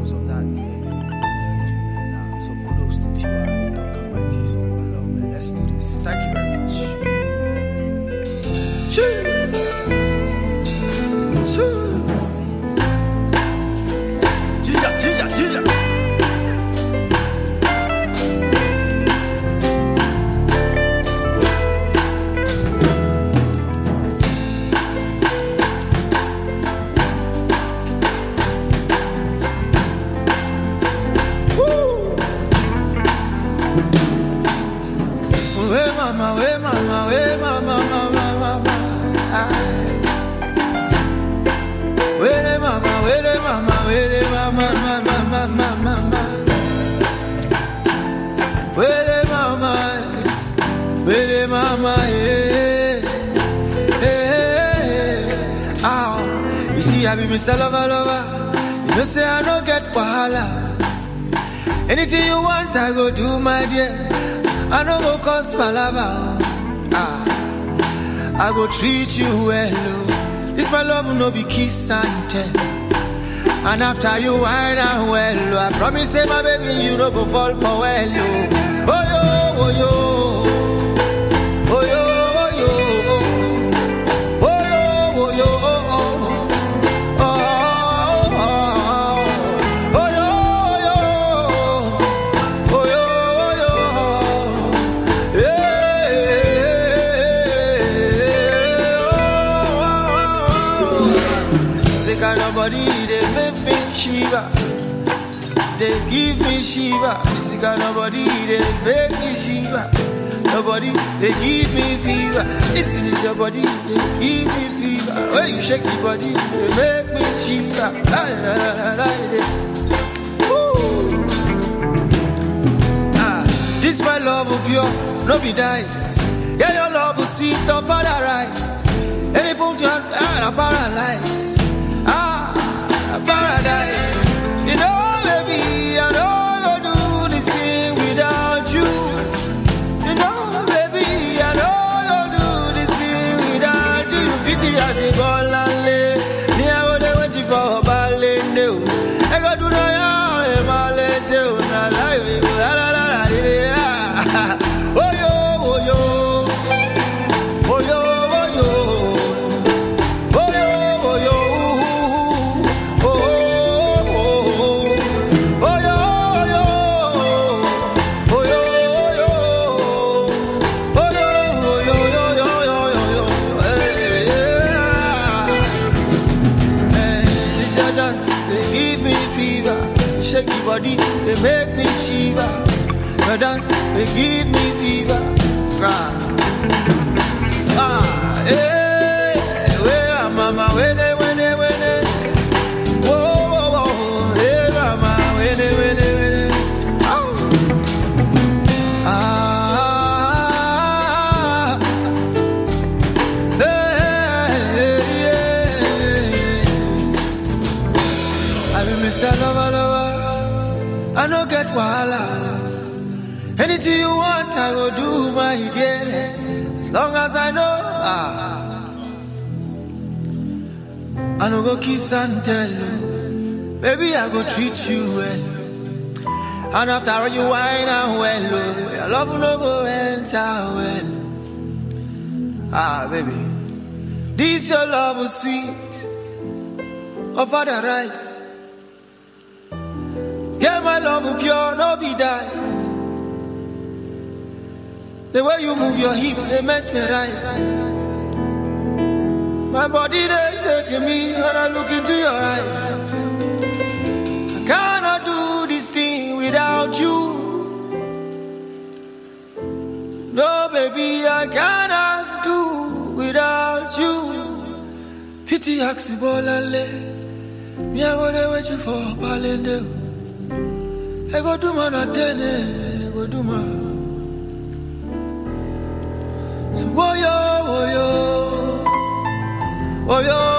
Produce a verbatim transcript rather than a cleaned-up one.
was of that year, you know. And uh, so kudos to Tiwa and Doctor Mighty. So one love, man. Let's do this. Thank you very much. Choo! Choo! Ginger, ginger, ginger. Mama, we mama, we mama, mama, mama. We the mama, we the mama, we the mama, mama, mama, mama. We the mama, we the mama, yeah, yeah. Ow, you see, I be Mister Lover, lover. You know, say I don't get wahala. Anything you want, I go do, my dear. I no go cause palava. Ah, I go treat you well. Oh. This my love will no be kiss and tell. And after you wine and well, oh, I promise say my baby you no go fall for well. Oh, oh yo, oh yo, oh yo, oh yo, oh yo, oh yo, oh oh. Nobody they make me shiva. They give me shiva. This kind nobody they make me shiva. Nobody they give me fever. Listen is your body they give me fever. When you shake your body they make me shiva. Ah, this my love will pure, no be dice. Yeah, your love will sweet of other rice. Any put you on ah, paralyze. Ah, paradise. You know, baby, I know you do this thing without you. You know, baby, I know you do this thing without you. You fit it as a ball and lay. Me, I go there waiting for a ball and do. I go do no yard, I'm all let you. Not like we go, la la la la, yeah. Oh yo, oh yo. Oh yo, oh yo. Body, they make me shiver. Your dance, they give me fever. Ah, ah, hey, where mama, where they, where they, where they. Whoa, whoa, whoa, hey mama, where they, where they, where they. Oh, ah, hey, yeah. I be Mister Lover, lover. I no get wahala. Anything you want, I go do, my dear. As long as I know, ah, I no go kiss and tell you. Baby, I go treat you well. And after you wine and well, oh, your love no go enter well. Ah, baby, this your love is sweet. Of other rice. Yeah, my love will pure, no be dice. The way you move your hips, they mesmerize. My body, they shaking me when I look into your eyes. I cannot do this thing without you. No, baby, I cannot do without you. Pity axibolale. Me, I go there wait you for Palende. I go do my natene, I go do my. So, oh yo, oh yo, oh yo.